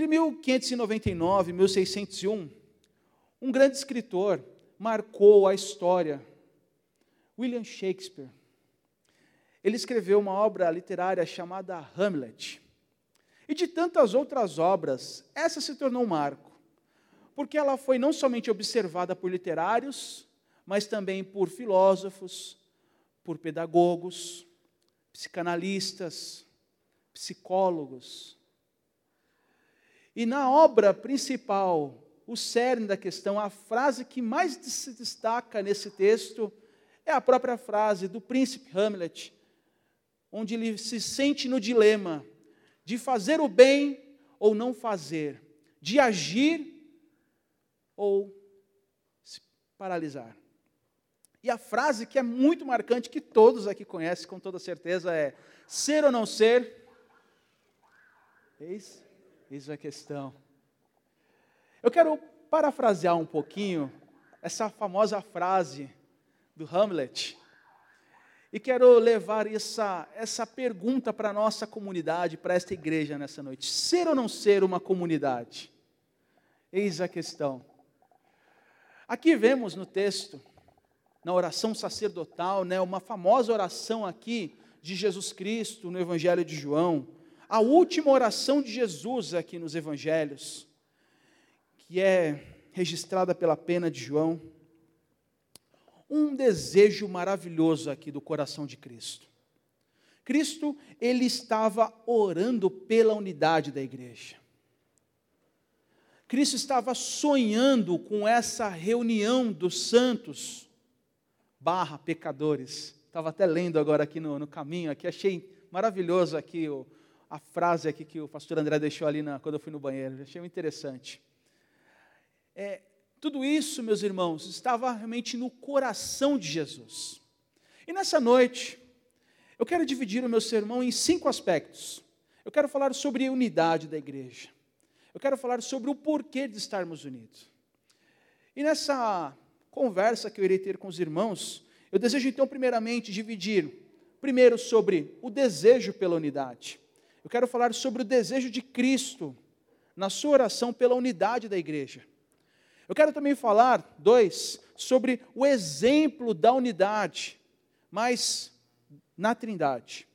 Entre 1599 e 1601, um grande escritor marcou a história, William Shakespeare. Ele escreveu uma obra literária chamada Hamlet. E de tantas outras obras, essa se tornou um marco, porque ela foi não somente observada por literários, mas também por filósofos, por pedagogos, psicanalistas, psicólogos. E na obra principal, o cerne da questão, a frase que mais se destaca nesse texto, é a própria frase do príncipe Hamlet, onde ele se sente no dilema de fazer o bem ou não fazer, de agir ou se paralisar. E a frase que é muito marcante, que todos aqui conhecem com toda certeza, é: ser ou não ser? Eis a questão. Eu quero parafrasear um pouquinho essa famosa frase do Hamlet, e quero levar essa pergunta para a nossa comunidade, para esta igreja nessa noite. Ser ou não ser uma comunidade? Eis a questão. Aqui vemos no texto, na oração sacerdotal, uma famosa oração aqui de Jesus Cristo no Evangelho de João, a última oração de Jesus aqui nos Evangelhos, que é registrada pela pena de João. Um desejo maravilhoso aqui do coração de Cristo. Cristo, ele estava orando pela unidade da igreja. Cristo estava sonhando com essa reunião dos santos / pecadores. Estava até lendo agora aqui no caminho, aqui achei maravilhoso aqui a frase aqui que o pastor André deixou ali quando eu fui no banheiro. Achei muito interessante. Tudo isso, meus irmãos, estava realmente no coração de Jesus. E nessa noite, eu quero dividir o meu sermão em 5 aspectos. Eu quero falar sobre a unidade da igreja. Eu quero falar sobre o porquê de estarmos unidos. E nessa conversa que eu irei ter com os irmãos, eu desejo então primeiramente dividir, primeiro sobre o desejo pela unidade. Eu quero falar sobre o desejo de Cristo na sua oração pela unidade da igreja. Eu quero também falar, 2, sobre o exemplo da unidade, mas na Trindade.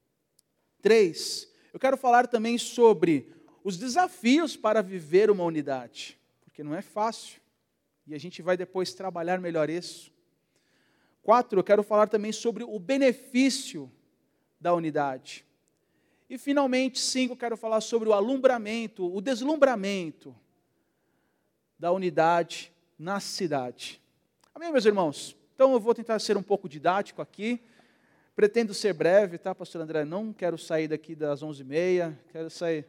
3, eu quero falar também sobre os desafios para viver uma unidade, porque não é fácil, e a gente vai depois trabalhar melhor isso. 4, eu quero falar também sobre o benefício da unidade. E finalmente, 5, eu quero falar sobre o alumbramento, o deslumbramento da unidade na cidade. Amém, meus irmãos? Então eu vou tentar ser um pouco didático aqui, pretendo ser breve, tá, pastor André? Não quero sair daqui das 11h30, quero sair...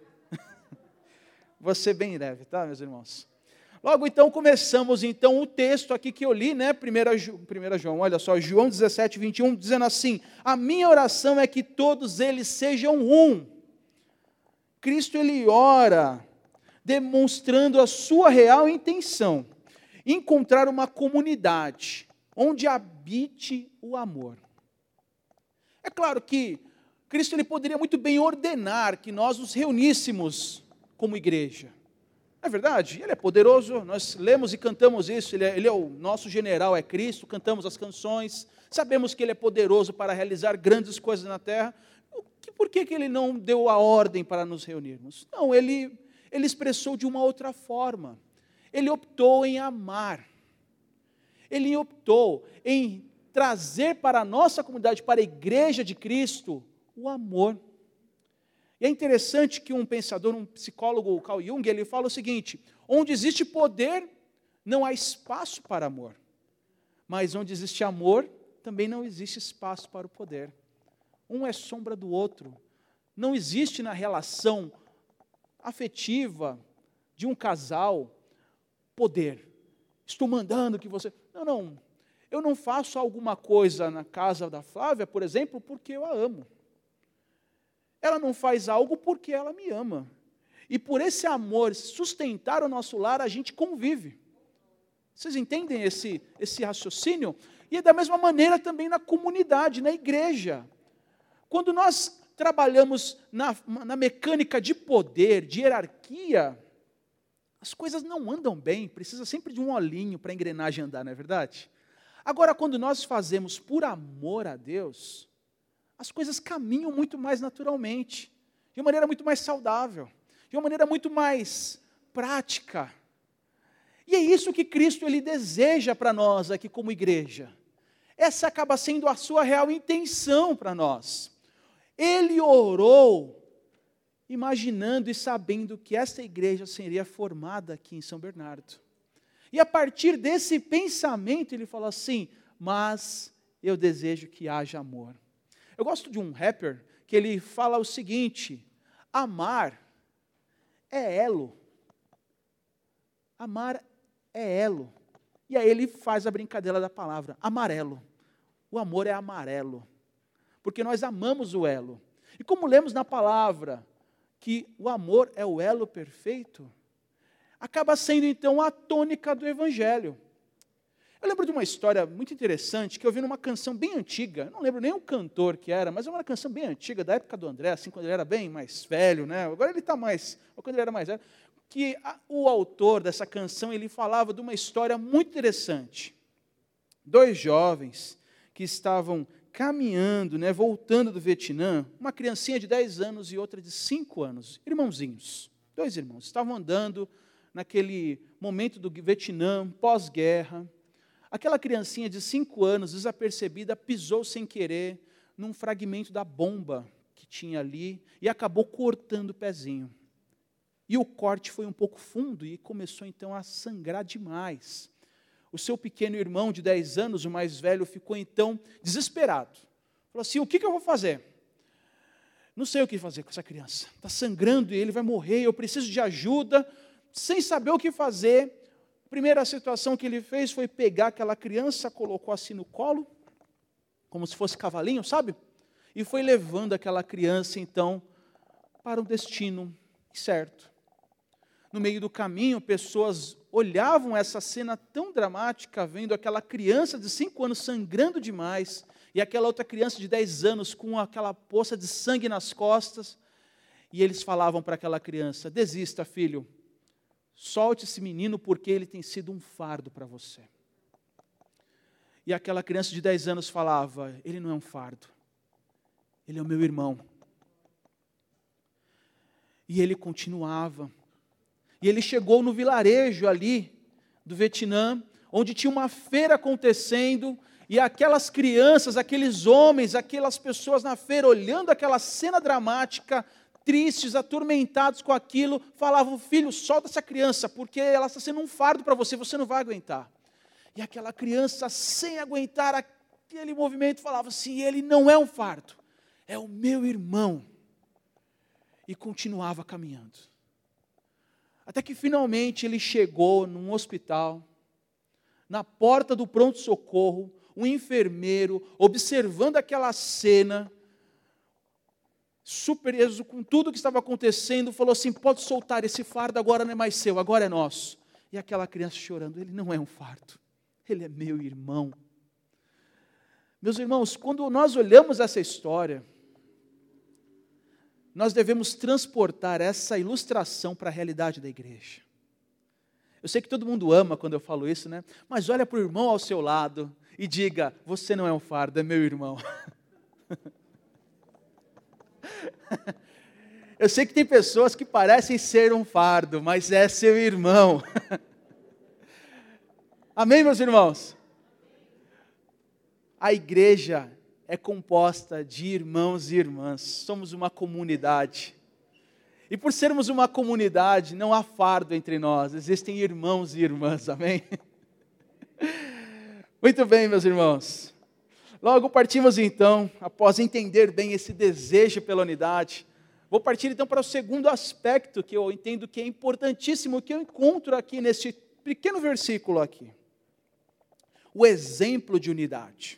Vou ser bem breve, tá, meus irmãos? Logo então, começamos então o texto aqui que eu li, 1 João, olha só, João 17, 21, dizendo assim: a minha oração é que todos eles sejam um. Cristo, ele ora demonstrando a sua real intenção, encontrar uma comunidade onde habite o amor. É claro que Cristo, ele poderia muito bem ordenar que nós nos reuníssemos como igreja. Não é verdade? Ele é poderoso, nós lemos e cantamos isso, ele é o nosso general, é Cristo, cantamos as canções, sabemos que ele é poderoso para realizar grandes coisas na terra. Por que ele não deu a ordem para nos reunirmos? Não, ele expressou de uma outra forma. Ele optou em amar. Ele optou em trazer para a nossa comunidade, para a igreja de Cristo, o amor. E é interessante que um pensador, um psicólogo, Carl Jung, ele fala o seguinte: onde existe poder, não há espaço para amor. Mas onde existe amor, também não existe espaço para o poder. Um é sombra do outro. Não existe na relação afetiva de um casal poder. Estou mandando que você... Não. Eu não faço alguma coisa na casa da Flávia, por exemplo, porque eu a amo. Ela não faz algo porque ela me ama. E por esse amor sustentar o nosso lar, a gente convive. Vocês entendem esse raciocínio? E é da mesma maneira também na comunidade, na igreja. Quando nós trabalhamos na mecânica de poder, de hierarquia, as coisas não andam bem, precisa sempre de um olhinho para a engrenagem andar, não é verdade? Agora, quando nós fazemos por amor a Deus, as coisas caminham muito mais naturalmente, de uma maneira muito mais saudável, de uma maneira muito mais prática. E é isso que Cristo ele deseja para nós aqui como igreja. Essa acaba sendo a sua real intenção para nós. Ele orou imaginando e sabendo que essa igreja seria formada aqui em São Bernardo. E a partir desse pensamento ele fala assim, mas eu desejo que haja amor. Eu gosto de um rapper que ele fala o seguinte, amar é elo. Amar é elo. E aí ele faz a brincadeira da palavra, amarelo. O amor é amarelo. Porque nós amamos o elo. E como lemos na palavra que o amor é o elo perfeito, acaba sendo então a tônica do Evangelho. Eu lembro de uma história muito interessante que eu vi numa canção bem antiga, não lembro nem o cantor que era, mas é uma canção bem antiga, da época do André, assim, quando ele era bem mais velho, né? Agora ele está mais, ou quando ele era mais velho, que o autor dessa canção, ele falava de uma história muito interessante. 2 jovens que estavam caminhando, né, voltando do Vietnã, uma criancinha de 10 anos e outra de 5 anos, irmãozinhos, 2 irmãos, estavam andando naquele momento do Vietnã, pós-guerra. Aquela criancinha de 5 anos, desapercebida, pisou sem querer num fragmento da bomba que tinha ali e acabou cortando o pezinho. E o corte foi um pouco fundo e começou então a sangrar demais. O seu pequeno irmão de 10 anos, o mais velho, ficou então desesperado. Falou assim, o que eu vou fazer? Não sei o que fazer com essa criança. Está sangrando e ele vai morrer, eu preciso de ajuda. Sem saber o que fazer, a primeira situação que ele fez foi pegar aquela criança, colocou assim no colo, como se fosse cavalinho, sabe? E foi levando aquela criança então para um destino certo. No meio do caminho, pessoas olhavam essa cena tão dramática, vendo aquela criança de 5 anos sangrando demais, e aquela outra criança de 10 anos com aquela poça de sangue nas costas, e eles falavam para aquela criança, desista, filho, solte esse menino porque ele tem sido um fardo para você. E aquela criança de 10 anos falava, ele não é um fardo, ele é o meu irmão. E ele continuava. E ele chegou no vilarejo ali do Vietnã, onde tinha uma feira acontecendo, e aquelas crianças, aqueles homens, aquelas pessoas na feira, olhando aquela cena dramática, tristes, atormentados com aquilo, falavam, filho, solta essa criança, porque ela está sendo um fardo para você, você não vai aguentar. E aquela criança, sem aguentar aquele movimento, falava assim, ele não é um fardo, é o meu irmão. E continuava caminhando. Até que finalmente ele chegou num hospital, na porta do pronto-socorro, um enfermeiro, observando aquela cena, surpreso com tudo que estava acontecendo, falou assim, pode soltar esse fardo, agora não é mais seu, agora é nosso. E aquela criança chorando, ele não é um fardo, ele é meu irmão. Meus irmãos, quando nós olhamos essa história, nós devemos transportar essa ilustração para a realidade da igreja. Eu sei que todo mundo ama quando eu falo isso, né? Mas olha para o irmão ao seu lado e diga, você não é um fardo, é meu irmão. Eu sei que tem pessoas que parecem ser um fardo, mas é seu irmão. Amém, meus irmãos? A igreja é composta de irmãos e irmãs, somos uma comunidade. E por sermos uma comunidade, não há fardo entre nós, existem irmãos e irmãs, amém? Muito bem, meus irmãos. Logo partimos então, após entender bem esse desejo pela unidade, vou partir então para o segundo aspecto que eu entendo que é importantíssimo, que eu encontro aqui neste pequeno versículo aqui. O exemplo de unidade.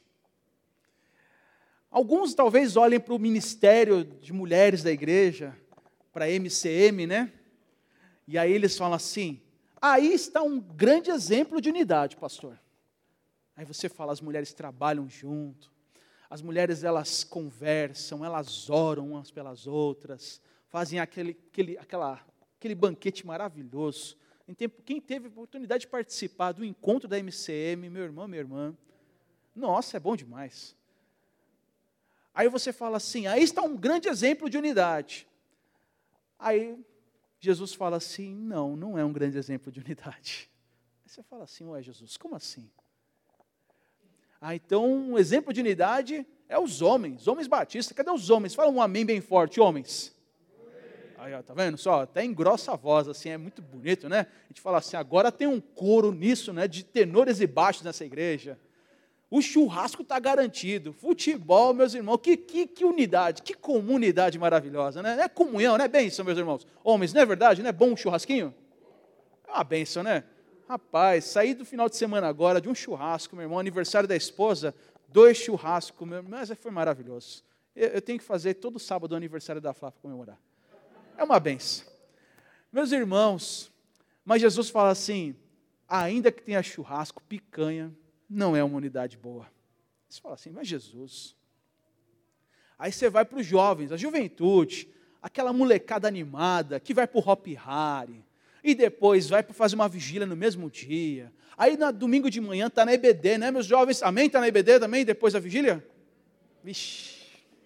Alguns talvez olhem para o ministério de mulheres da igreja, para a MCM, né? E aí eles falam assim, aí está um grande exemplo de unidade, pastor. Aí você fala, as mulheres trabalham junto, as mulheres elas conversam, elas oram umas pelas outras, fazem aquele banquete maravilhoso. Quem teve a oportunidade de participar do encontro da MCM, meu irmão, minha irmã, nossa, é bom demais. Aí você fala assim, aí está um grande exemplo de unidade. Aí Jesus fala assim, não é um grande exemplo de unidade. Aí você fala assim, ué Jesus, como assim? Então um exemplo de unidade é os homens batistas. Cadê os homens? Fala um amém bem forte, homens. Aí, ó, tá vendo só? Até engrossa a voz, assim, é muito bonito, né? A gente fala assim, agora tem um coro nisso, né? De tenores e baixos nessa igreja. O churrasco está garantido. Futebol, meus irmãos, que unidade, que comunidade maravilhosa, né? É comunhão, né? Bênção, meus irmãos. Homens, não é verdade? Não é bom um churrasquinho? É uma bênção, né? Rapaz, saí do final de semana agora de um churrasco, meu irmão, aniversário da esposa, 2 churrascos, mas foi maravilhoso. Eu tenho que fazer todo sábado o aniversário da Flá para comemorar. É uma benção. Meus irmãos, mas Jesus fala assim, ainda que tenha churrasco, picanha, não é uma unidade boa. Você fala assim, mas Jesus. Aí você vai para os jovens, a juventude, aquela molecada animada, que vai para o Hop Hari, e depois vai para fazer uma vigília no mesmo dia. Aí no domingo de manhã está na EBD, né, meus jovens? Amém? Está na EBD também, depois da vigília? Vixe.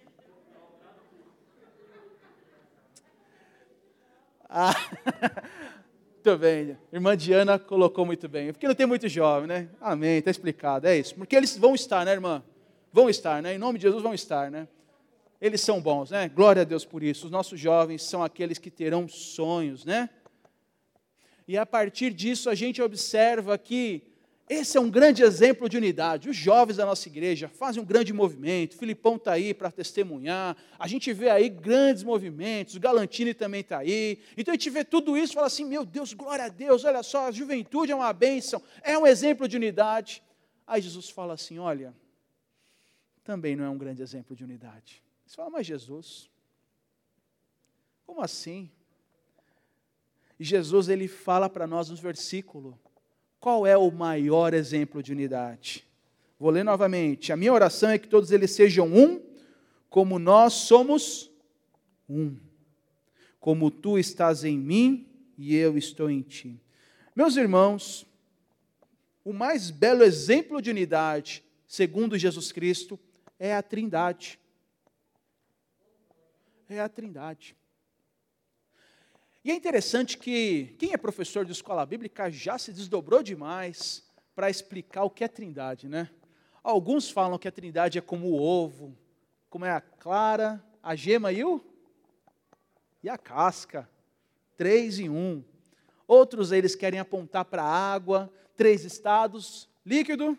Muito bem, irmã Diana colocou muito bem, porque não tem muito jovem, né? Amém, está explicado, é isso, porque eles vão estar, né, irmã? Vão estar, né? Em nome de Jesus vão estar, né? Eles são bons, né? Glória a Deus por isso. Os nossos jovens são aqueles que terão sonhos, né? E a partir disso a gente observa que esse é um grande exemplo de unidade. Os jovens da nossa igreja fazem um grande movimento. O Filipão está aí para testemunhar. A gente vê aí grandes movimentos. O Galantini também está aí. Então a gente vê tudo isso e fala assim, meu Deus, glória a Deus, olha só, a juventude é uma bênção, é um exemplo de unidade. Aí Jesus fala assim, olha, também não é um grande exemplo de unidade. Você fala, mas Jesus, como assim? E Jesus, ele fala para nós nos versículos, qual é o maior exemplo de unidade? Vou ler novamente. A minha oração é que todos eles sejam um, como nós somos um. Como tu estás em mim e eu estou em ti. Meus irmãos, o mais belo exemplo de unidade, segundo Jesus Cristo, é a Trindade. É a Trindade. E é interessante que quem é professor de escola bíblica já se desdobrou demais para explicar o que é Trindade, né? Alguns falam que a Trindade é como o ovo, como é a clara, a gema e a casca, 3 em 1. Outros eles querem apontar para a água, 3 estados, líquido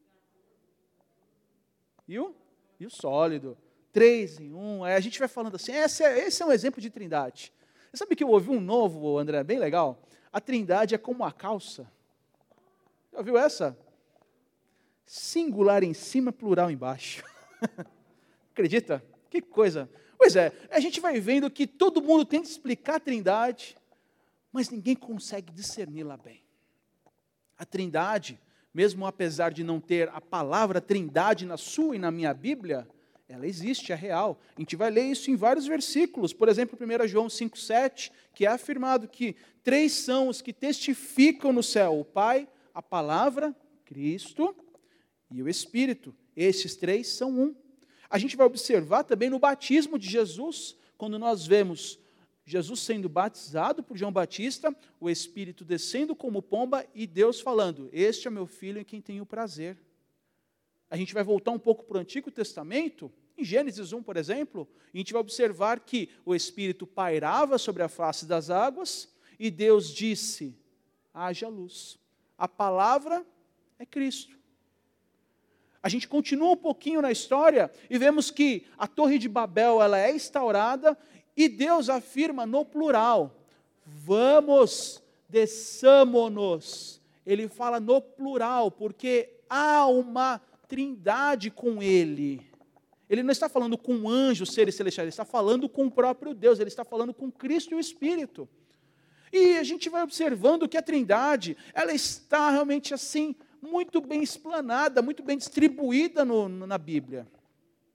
e o sólido, 3 em 1. Aí a gente vai falando assim, esse é um exemplo de Trindade. Você sabe que eu ouvi um novo, André, bem legal? A Trindade é como a calça. Já ouviu essa? Singular em cima, plural embaixo. Acredita? Que coisa. Pois é, a gente vai vendo que todo mundo tenta explicar a Trindade, mas ninguém consegue discerni-la bem. A Trindade, mesmo apesar de não ter a palavra Trindade na sua e na minha Bíblia, ela existe, é real. A gente vai ler isso em vários versículos. Por exemplo, 1 João 5,7, que é afirmado que 3 são os que testificam no céu: o Pai, a Palavra, Cristo e o Espírito. Esses 3 são um. A gente vai observar também no batismo de Jesus, quando nós vemos Jesus sendo batizado por João Batista, o Espírito descendo como pomba e Deus falando, este é meu filho em quem tenho prazer. A gente vai voltar um pouco para o Antigo Testamento, em Gênesis 1, por exemplo, e a gente vai observar que o Espírito pairava sobre a face das águas e Deus disse, haja luz. A palavra é Cristo. A gente continua um pouquinho na história e vemos que a Torre de Babel ela é instaurada e Deus afirma no plural, vamos, desçamo-nos. Ele fala no plural, porque há uma Trindade com ele. Ele não está falando com anjos, seres celestiais, ele está falando com o próprio Deus, ele está falando com Cristo e o Espírito. E a gente vai observando que a Trindade, ela está realmente assim, muito bem explanada, muito bem distribuída na Bíblia.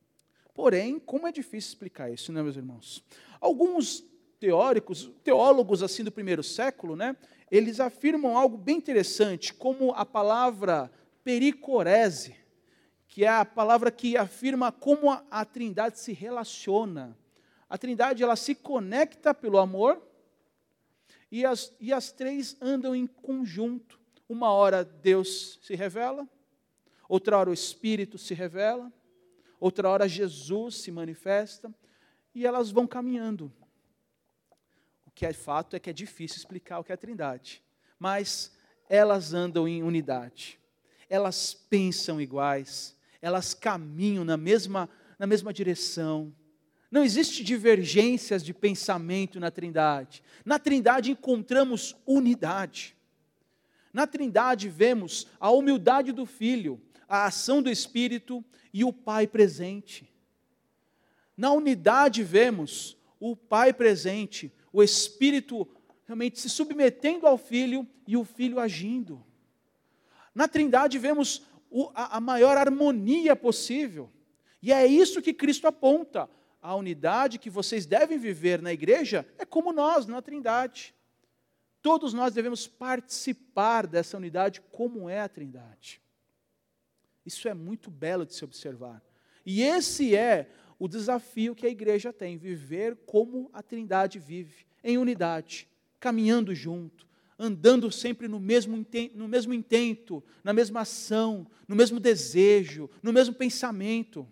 Porém, como é difícil explicar isso, né, meus irmãos? Alguns teólogos assim do primeiro século, né, eles afirmam algo bem interessante, como a palavra pericorese, que é a palavra que afirma como a Trindade se relaciona. A Trindade, ela se conecta pelo amor, e as três andam em conjunto. Uma hora Deus se revela, outra hora o Espírito se revela, outra hora Jesus se manifesta, e elas vão caminhando. O que é fato é que é difícil explicar o que é a Trindade, mas elas andam em unidade, elas pensam iguais, elas caminham na mesma direção. Não existe divergências de pensamento na Trindade. Na Trindade encontramos unidade. Na Trindade vemos a humildade do Filho, a ação do Espírito e o Pai presente. Na unidade vemos o Pai presente, o Espírito realmente se submetendo ao Filho e o Filho agindo. Na Trindade vemos a maior harmonia possível. E é isso que Cristo aponta. A unidade que vocês devem viver na igreja é como nós, na Trindade. Todos nós devemos participar dessa unidade como é a Trindade. Isso é muito belo de se observar. E esse é o desafio que a igreja tem, viver como a Trindade vive, em unidade, caminhando junto, andando sempre no mesmo intento, na mesma ação, no mesmo desejo, no mesmo pensamento.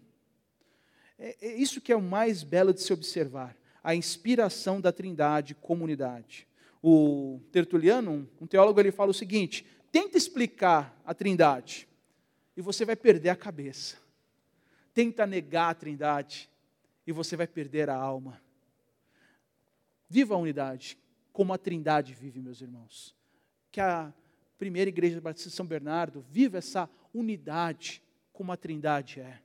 É isso que é o mais belo de se observar, a inspiração da Trindade como unidade. O Tertuliano, um teólogo, ele fala o seguinte: tenta explicar a Trindade e você vai perder a cabeça. Tenta negar a Trindade e você vai perder a alma. Viva a unidade como a Trindade vive, meus irmãos. Que a primeira igreja batista de São Bernardo viva essa unidade como a Trindade é.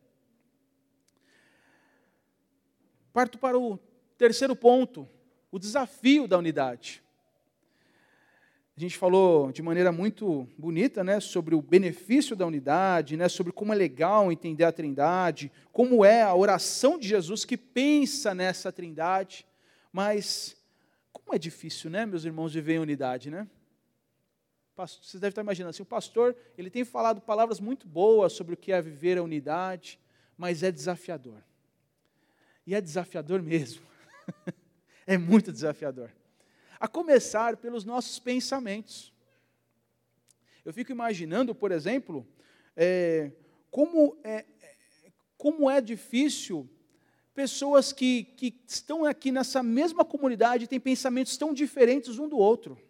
Parto para o terceiro ponto, o desafio da unidade. A gente falou de maneira muito bonita, né, sobre o benefício da unidade, né, sobre como é legal entender a Trindade, como é a oração de Jesus que pensa nessa Trindade, mas como é difícil, né, meus irmãos, viver em unidade, né? Vocês devem estar imaginando assim, o pastor, ele tem falado palavras muito boas sobre o que é viver a unidade, mas é desafiador. E é desafiador mesmo. É muito desafiador. A começar pelos nossos pensamentos. Eu fico imaginando, por exemplo, como é difícil pessoas que estão aqui nessa mesma comunidade têm pensamentos tão diferentes um do outro.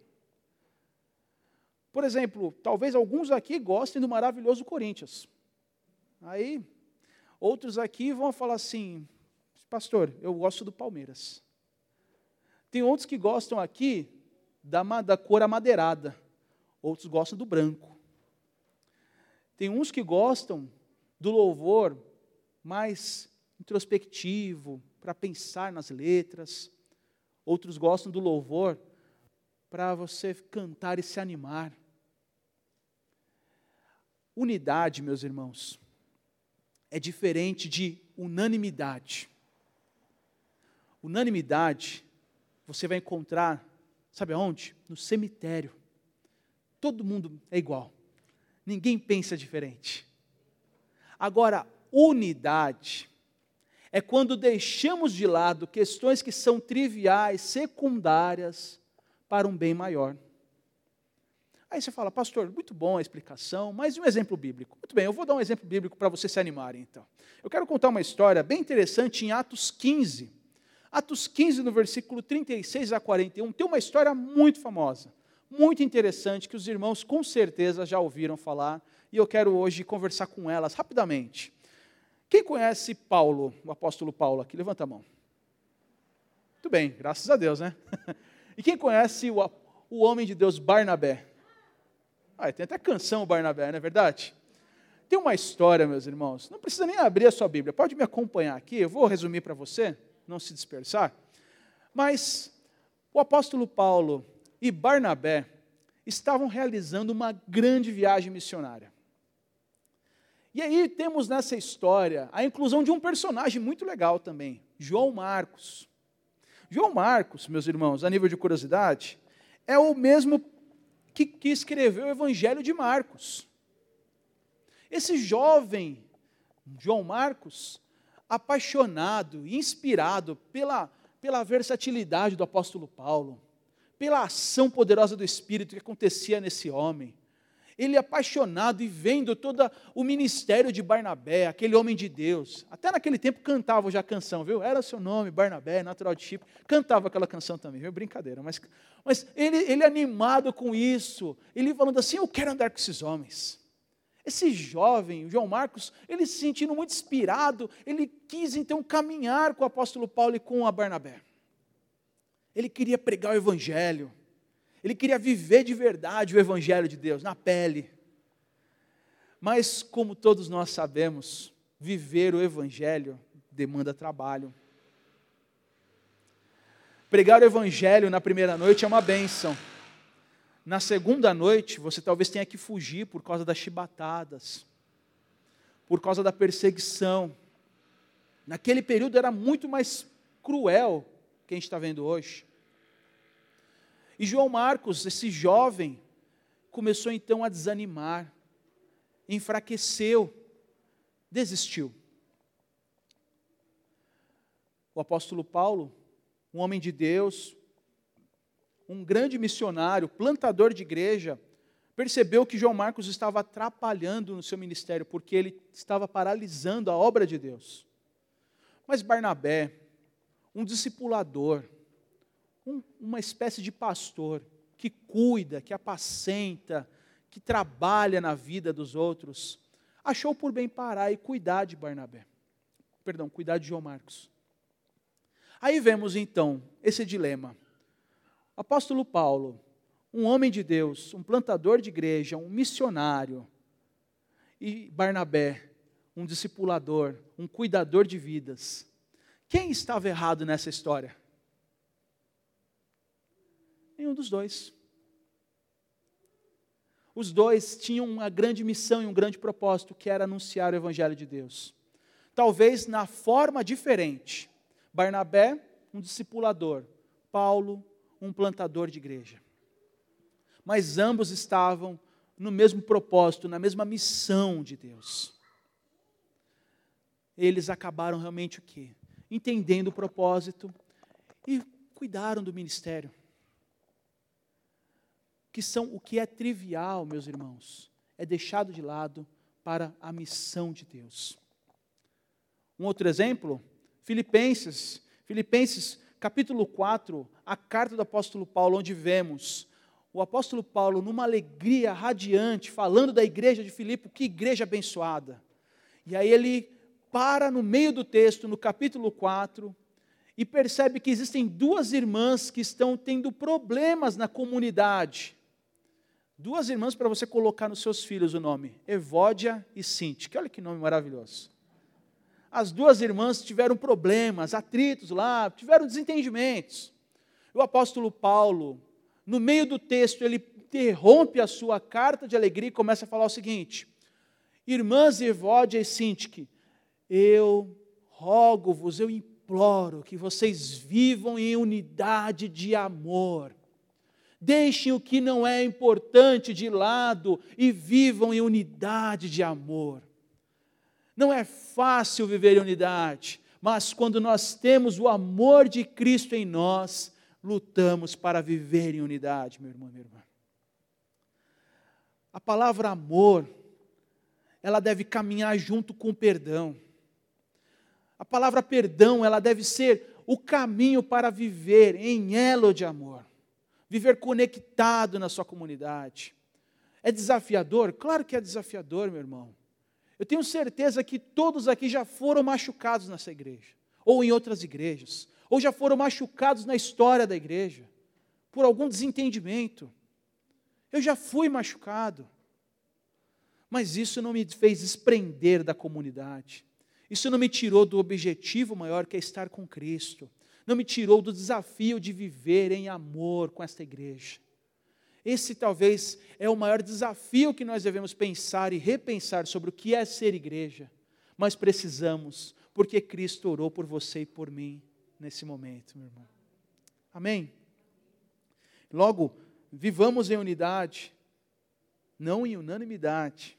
Por exemplo, talvez alguns aqui gostem do maravilhoso Corinthians. Aí, outros aqui vão falar assim: pastor, eu gosto do Palmeiras. Tem outros que gostam aqui da cor amadeirada. Outros gostam do branco. Tem uns que gostam do louvor mais introspectivo, para pensar nas letras. Outros gostam do louvor para você cantar e se animar. Unidade, meus irmãos, é diferente de unanimidade. Unanimidade você vai encontrar, sabe aonde? No cemitério. Todo mundo é igual. Ninguém pensa diferente. Agora, unidade é quando deixamos de lado questões que são triviais, secundárias, para um bem maior. Aí você fala: pastor, muito bom a explicação, mas e um exemplo bíblico? Muito bem, eu vou dar um exemplo bíblico para vocês se animarem, então. Eu quero contar uma história bem interessante em Atos 15. Atos 15, no versículo 36 a 41, tem uma história muito famosa, muito interessante, que os irmãos com certeza já ouviram falar, e eu quero hoje conversar com elas rapidamente. Quem conhece Paulo, o apóstolo Paulo aqui? Levanta a mão. Muito bem, graças a Deus, né? E quem conhece o homem de Deus Barnabé? Tem até canção o Barnabé, não é verdade? Tem uma história, meus irmãos, não precisa nem abrir a sua Bíblia, pode me acompanhar aqui, eu vou resumir para você, não se dispersar. Mas o apóstolo Paulo e Barnabé estavam realizando uma grande viagem missionária. E aí temos nessa história a inclusão de um personagem muito legal também, João Marcos. João Marcos, meus irmãos, a nível de curiosidade, é o mesmo que escreveu o Evangelho de Marcos. Esse jovem, João Marcos, apaixonado e inspirado pela versatilidade do apóstolo Paulo, pela ação poderosa do Espírito que acontecia nesse homem, ele apaixonado e vendo todo o ministério de Barnabé, aquele homem de Deus. Até naquele tempo cantava já a canção, viu? Era seu nome, Barnabé, natural de Chipre. Cantava aquela canção também, viu? Brincadeira. Mas ele animado com isso, ele falando assim, eu quero andar com esses homens. Esse jovem, o João Marcos, ele se sentindo muito inspirado, ele quis então caminhar com o apóstolo Paulo e com a Barnabé. Ele queria pregar o evangelho. Ele queria viver de verdade o Evangelho de Deus, na pele. Mas, como todos nós sabemos, viver o Evangelho demanda trabalho. Pregar o Evangelho na primeira noite é uma bênção. Na segunda noite, você talvez tenha que fugir por causa das chibatadas, por causa da perseguição. Naquele período era muito mais cruel que a gente está vendo hoje. E João Marcos, esse jovem, começou então a desanimar, enfraqueceu, desistiu. O apóstolo Paulo, um homem de Deus, um grande missionário, plantador de igreja, percebeu que João Marcos estava atrapalhando no seu ministério, porque ele estava paralisando a obra de Deus. Mas Barnabé, um discipulador, uma espécie de pastor, que cuida, que apacenta, que trabalha na vida dos outros, achou por bem parar e cuidar de cuidar de João Marcos. Aí vemos então esse dilema. O apóstolo Paulo, um homem de Deus, um plantador de igreja, um missionário, e Barnabé, um discipulador, um cuidador de vidas. Quem estava errado nessa história? Nenhum dos dois. Os dois tinham uma grande missão e um grande propósito, que era anunciar o Evangelho de Deus. Talvez na forma diferente. Barnabé, um discipulador. Paulo, um plantador de igreja. Mas ambos estavam no mesmo propósito, na mesma missão de Deus. Eles acabaram realmente o quê? Entendendo o propósito e cuidaram do ministério. O que é trivial, meus irmãos, é deixado de lado para a missão de Deus. Um outro exemplo, Filipenses capítulo 4, a carta do apóstolo Paulo, onde vemos o apóstolo Paulo numa alegria radiante, falando da igreja de Filipe, que igreja abençoada. E aí ele para no meio do texto, no capítulo 4, e percebe que existem duas irmãs que estão tendo problemas na comunidade. Duas irmãs para você colocar nos seus filhos o nome, Evódia e Sintique. Olha que nome maravilhoso. As duas irmãs tiveram problemas, atritos lá, tiveram desentendimentos. O apóstolo Paulo, no meio do texto, ele interrompe a sua carta de alegria e começa a falar o seguinte: irmãs Evódia e Sintique, eu rogo-vos, eu imploro que vocês vivam em unidade de amor. Deixem o que não é importante de lado e vivam em unidade de amor. Não é fácil viver em unidade, mas quando nós temos o amor de Cristo em nós, lutamos para viver em unidade, meu irmão, minha irmã. A palavra amor, ela deve caminhar junto com o perdão. A palavra perdão, ela deve ser o caminho para viver em elo de amor. Viver conectado na sua comunidade. É desafiador? Claro que é desafiador, meu irmão. Eu tenho certeza que todos aqui já foram machucados nessa igreja, ou em outras igrejas, ou já foram machucados na história da igreja, por algum desentendimento. Eu já fui machucado, mas isso não me fez desprender da comunidade. Isso não me tirou do objetivo maior, que é estar com Cristo. Não me tirou do desafio de viver em amor com esta igreja. Esse talvez é o maior desafio que nós devemos pensar e repensar sobre o que é ser igreja. Mas precisamos, porque Cristo orou por você e por mim nesse momento, meu irmão. Amém? Logo, vivamos em unidade, não em unanimidade.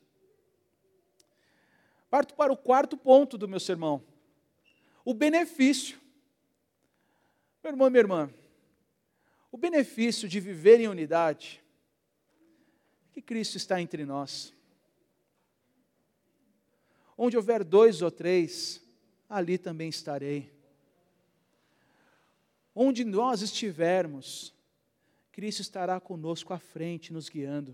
Parto para o quarto ponto do meu sermão. O benefício. Meu irmão e minha irmã, o benefício de viver em unidade é que Cristo está entre nós. Onde houver 2 ou 3, ali também estarei. Onde nós estivermos, Cristo estará conosco à frente, nos guiando.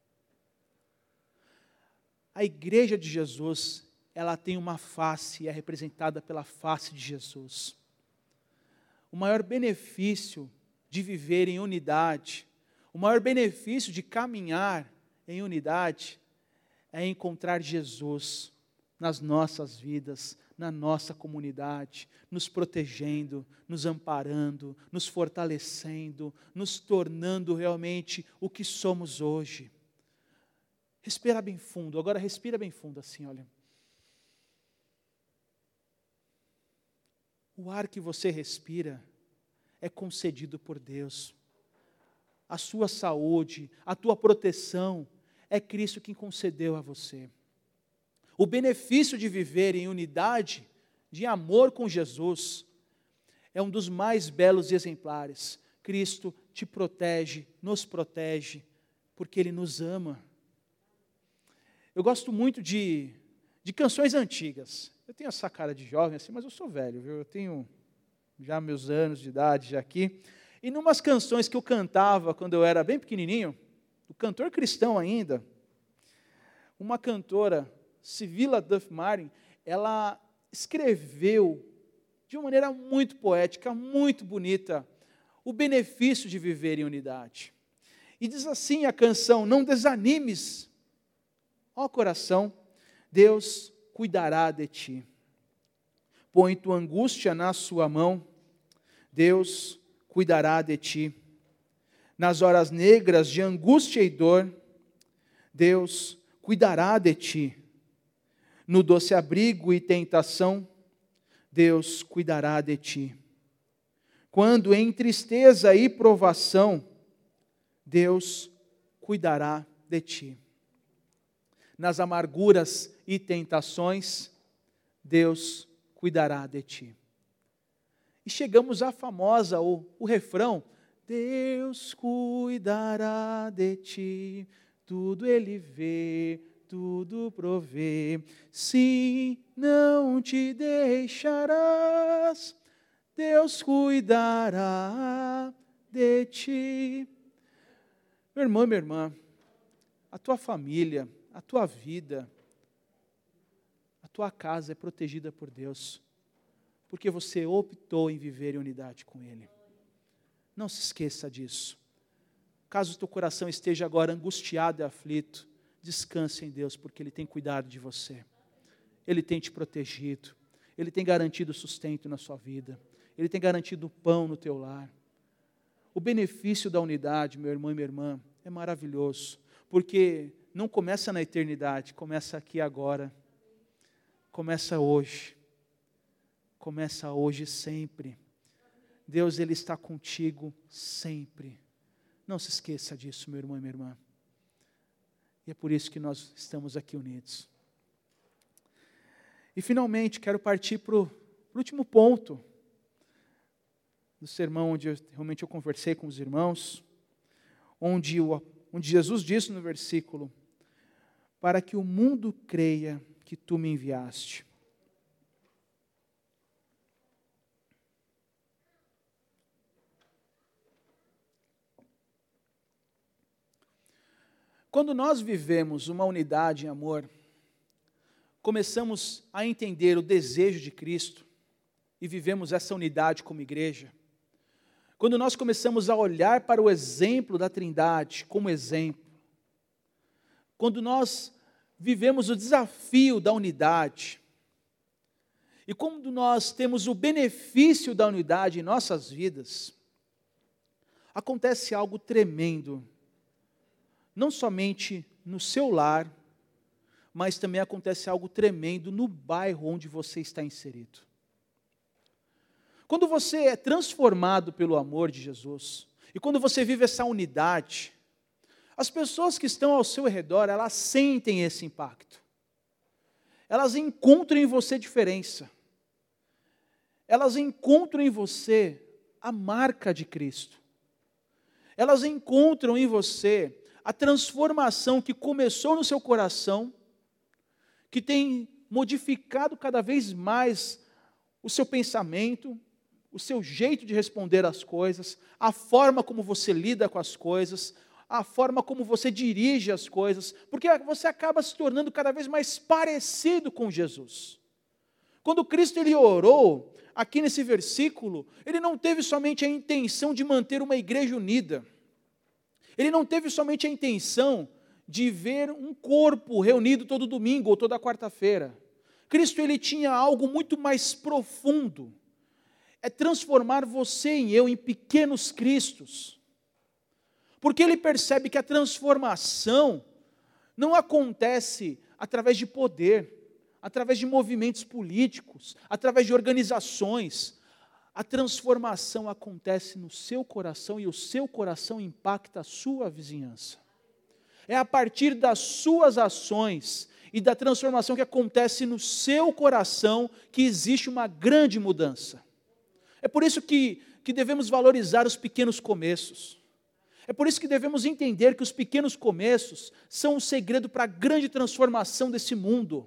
A igreja de Jesus, ela tem uma face e é representada pela face de Jesus. O maior benefício de viver em unidade, o maior benefício de caminhar em unidade, é encontrar Jesus nas nossas vidas, na nossa comunidade, nos protegendo, nos amparando, nos fortalecendo, nos tornando realmente o que somos hoje. Respira bem fundo, agora respira bem fundo assim, olha. O ar que você respira é concedido por Deus. A sua saúde, a tua proteção, é Cristo quem concedeu a você. O benefício de viver em unidade, de amor com Jesus, é um dos mais belos exemplares. Cristo te protege, nos protege, porque Ele nos ama. Eu gosto muito de canções antigas. Eu tenho essa cara de jovem assim, mas eu sou velho, viu? Eu tenho já meus anos de idade já aqui. E numas canções que eu cantava quando eu era bem pequenininho, o cantor cristão ainda, uma cantora, Sibila Duff Martin, ela escreveu de uma maneira muito poética, muito bonita, o benefício de viver em unidade. E diz assim a canção: não desanimes, ó coração, Deus cuidará de ti. Põe tua angústia na sua mão, Deus cuidará de ti. Nas horas negras de angústia e dor, Deus cuidará de ti. No doce abrigo e tentação, Deus cuidará de ti. Quando em tristeza e provação, Deus cuidará de ti. Nas amarguras e tentações, Deus cuidará de ti. E chegamos à famosa, o refrão: Deus cuidará de ti, tudo Ele vê, tudo provê, sim, não te deixarás, Deus cuidará de ti. Meu irmão e minha irmã, a tua família, a tua vida, a tua casa é protegida por Deus, porque você optou em viver em unidade com Ele. Não se esqueça disso. Caso o teu coração esteja agora angustiado e aflito, descanse em Deus, porque Ele tem cuidado de você. Ele tem te protegido. Ele tem garantido sustento na sua vida. Ele tem garantido o pão no teu lar. O benefício da unidade, meu irmão e minha irmã, é maravilhoso, porque não começa na eternidade, começa aqui agora. Começa hoje. Começa hoje sempre. Deus, Ele está contigo sempre. Não se esqueça disso, meu irmão e minha irmã. E é por isso que nós estamos aqui unidos. E finalmente, quero partir para o último ponto do sermão, onde realmente eu conversei com os irmãos, onde Jesus disse no versículo: para que o mundo creia que tu me enviaste. Quando nós vivemos uma unidade em amor, começamos a entender o desejo de Cristo e vivemos essa unidade como igreja. Quando nós começamos a olhar para o exemplo da Trindade como exemplo, quando nós vivemos o desafio da unidade, e quando nós temos o benefício da unidade em nossas vidas, acontece algo tremendo não somente no seu lar, mas também acontece algo tremendo no bairro onde você está inserido. Quando você é transformado pelo amor de Jesus, e quando você vive essa unidade, as pessoas que estão ao seu redor, elas sentem esse impacto. Elas encontram em você diferença. Elas encontram em você a marca de Cristo. Elas encontram em você a transformação que começou no seu coração, que tem modificado cada vez mais o seu pensamento, o seu jeito de responder às coisas, a forma como você lida com as coisas, a forma como você dirige as coisas, porque você acaba se tornando cada vez mais parecido com Jesus. Quando Cristo ele orou, aqui nesse versículo, ele não teve somente a intenção de manter uma igreja unida. Ele não teve somente a intenção de ver um corpo reunido todo domingo ou toda quarta-feira. Cristo ele tinha algo muito mais profundo. É transformar você e eu em pequenos cristos. Porque ele percebe que a transformação não acontece através de poder, através de movimentos políticos, através de organizações. A transformação acontece no seu coração e o seu coração impacta a sua vizinhança. É a partir das suas ações e da transformação que acontece no seu coração que existe uma grande mudança. É por isso que devemos valorizar os pequenos começos. É por isso que devemos entender que os pequenos começos são o segredo para a grande transformação desse mundo.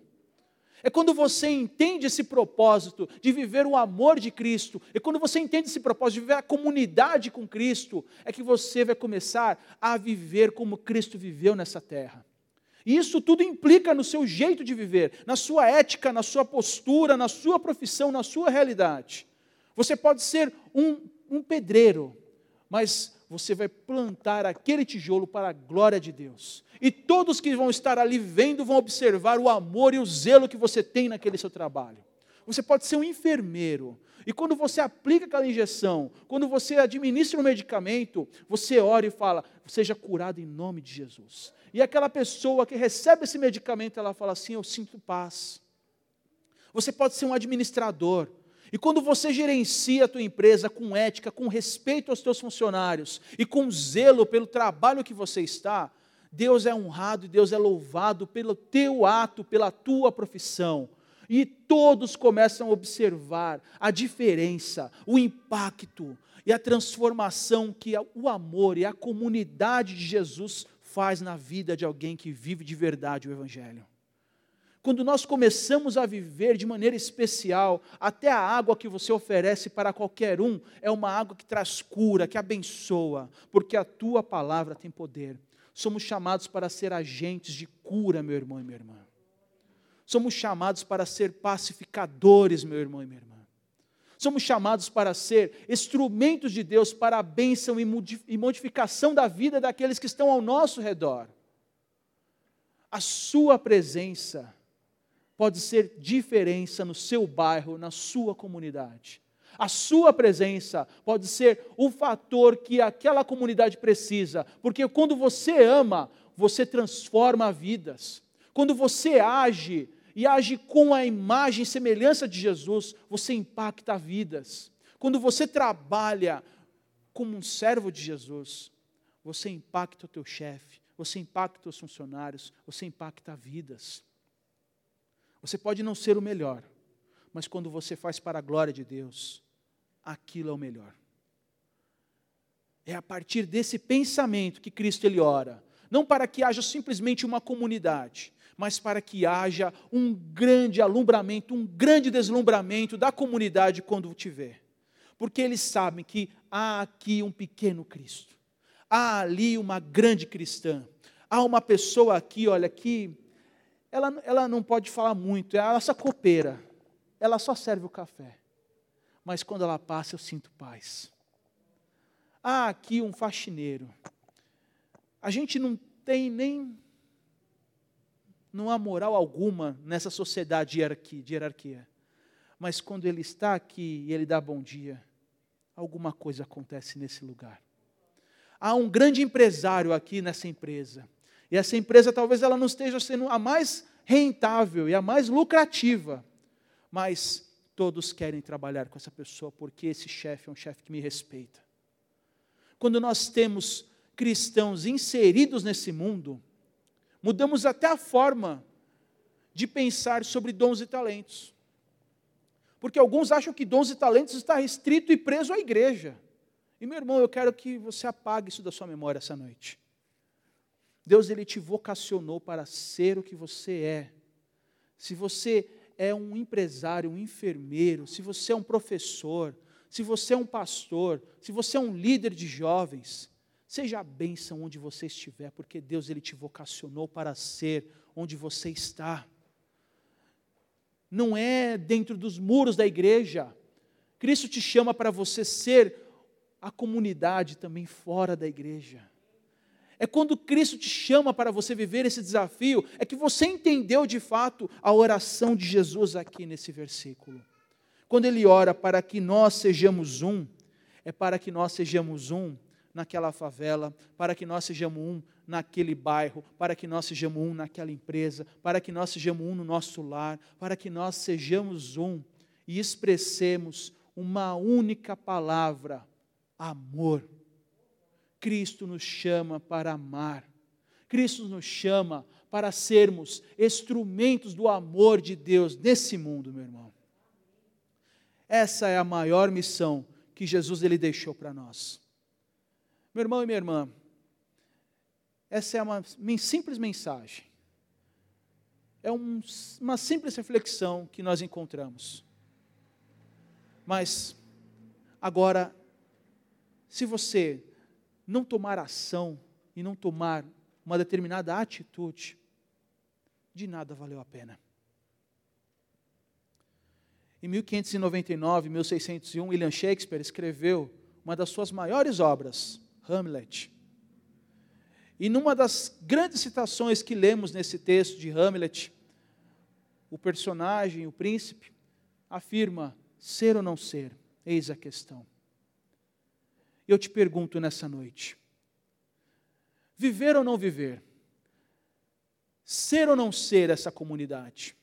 É quando você entende esse propósito de viver o amor de Cristo, é quando você entende esse propósito de viver a comunidade com Cristo, é que você vai começar a viver como Cristo viveu nessa terra. E isso tudo implica no seu jeito de viver, na sua ética, na sua postura, na sua profissão, na sua realidade. Você pode ser um pedreiro, mas você vai plantar aquele tijolo para a glória de Deus. E todos que vão estar ali vendo vão observar o amor e o zelo que você tem naquele seu trabalho. Você pode ser um enfermeiro. E quando você aplica aquela injeção, quando você administra um medicamento, você ora e fala, seja curado em nome de Jesus. E aquela pessoa que recebe esse medicamento, ela fala assim, eu sinto paz. Você pode ser um administrador. E quando você gerencia a tua empresa com ética, com respeito aos teus funcionários e com zelo pelo trabalho que você está, Deus é honrado e Deus é louvado pelo teu ato, pela tua profissão. E todos começam a observar a diferença, o impacto e a transformação que o amor e a comunidade de Jesus faz na vida de alguém que vive de verdade o Evangelho. Quando nós começamos a viver de maneira especial, até a água que você oferece para qualquer um, é uma água que traz cura, que abençoa, porque a tua palavra tem poder. Somos chamados para ser agentes de cura, meu irmão e minha irmã. Somos chamados para ser pacificadores, meu irmão e minha irmã. Somos chamados para ser instrumentos de Deus para a bênção e modificação da vida daqueles que estão ao nosso redor. A sua presença pode ser diferença no seu bairro, na sua comunidade. A sua presença pode ser o fator que aquela comunidade precisa, porque quando você ama, você transforma vidas. Quando você age, e age com a imagem e semelhança de Jesus, você impacta vidas. Quando você trabalha como um servo de Jesus, você impacta o teu chefe, você impacta os funcionários, você impacta vidas. Você pode não ser o melhor, mas quando você faz para a glória de Deus, aquilo é o melhor. É a partir desse pensamento que Cristo ele ora, não para que haja simplesmente uma comunidade, mas para que haja um grande alumbramento, um grande deslumbramento da comunidade quando te ver. Porque eles sabem que há aqui um pequeno Cristo, há ali uma grande cristã, há uma pessoa aqui, olha, que ela não pode falar muito, é a nossa copeira, ela só serve o café, mas quando ela passa eu sinto paz. Há aqui um faxineiro, a gente não tem não há moral alguma nessa sociedade de hierarquia, mas quando ele está aqui e ele dá bom dia, alguma coisa acontece nesse lugar. Há um grande empresário aqui nessa empresa, E essa empresa talvez ela não esteja sendo a mais rentável e a mais lucrativa, mas todos querem trabalhar com essa pessoa porque esse chefe é um chefe que me respeita. Quando nós temos cristãos inseridos nesse mundo, mudamos até a forma de pensar sobre dons e talentos. Porque alguns acham que dons e talentos está restrito e preso à igreja. E meu irmão, eu quero que você apague isso da sua memória essa noite. Deus, Ele te vocacionou para ser o que você é. Se você é um empresário, um enfermeiro, se você é um professor, se você é um pastor, se você é um líder de jovens, seja a bênção onde você estiver, porque Deus, Ele te vocacionou para ser onde você está. Não é dentro dos muros da igreja. Cristo te chama para você ser a comunidade também fora da igreja. É quando Cristo te chama para você viver esse desafio, é que você entendeu de fato a oração de Jesus aqui nesse versículo. Quando Ele ora para que nós sejamos um, é para que nós sejamos um naquela favela, para que nós sejamos um naquele bairro, para que nós sejamos um naquela empresa, para que nós sejamos um no nosso lar, para que nós sejamos um e expressemos uma única palavra: amor. Cristo nos chama para amar. Cristo nos chama para sermos instrumentos do amor de Deus nesse mundo, meu irmão. Essa é a maior missão que Jesus Ele deixou para nós. Meu irmão e minha irmã, essa é uma simples mensagem. É uma simples reflexão que nós encontramos. Mas, agora, se você não tomar ação e não tomar uma determinada atitude, de nada valeu a pena. Em 1599, 1601, William Shakespeare escreveu uma das suas maiores obras, Hamlet. E numa das grandes citações que lemos nesse texto de Hamlet, o personagem, o príncipe, afirma: ser ou não ser, eis a questão. Eu te pergunto nessa noite, viver ou não viver? Ser ou não ser essa comunidade?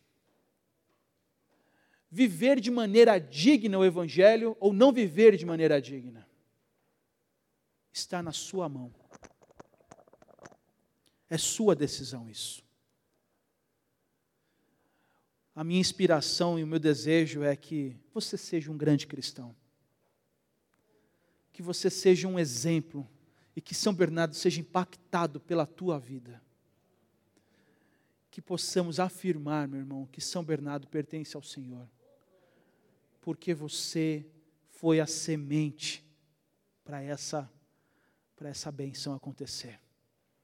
Viver de maneira digna o Evangelho ou não viver de maneira digna? Está na sua mão. É sua decisão isso. A minha inspiração e o meu desejo é que você seja um grande cristão. Que você seja um exemplo e que São Bernardo seja impactado pela tua vida. Que possamos afirmar, meu irmão, que São Bernardo pertence ao Senhor. Porque você foi a semente para essa bênção acontecer.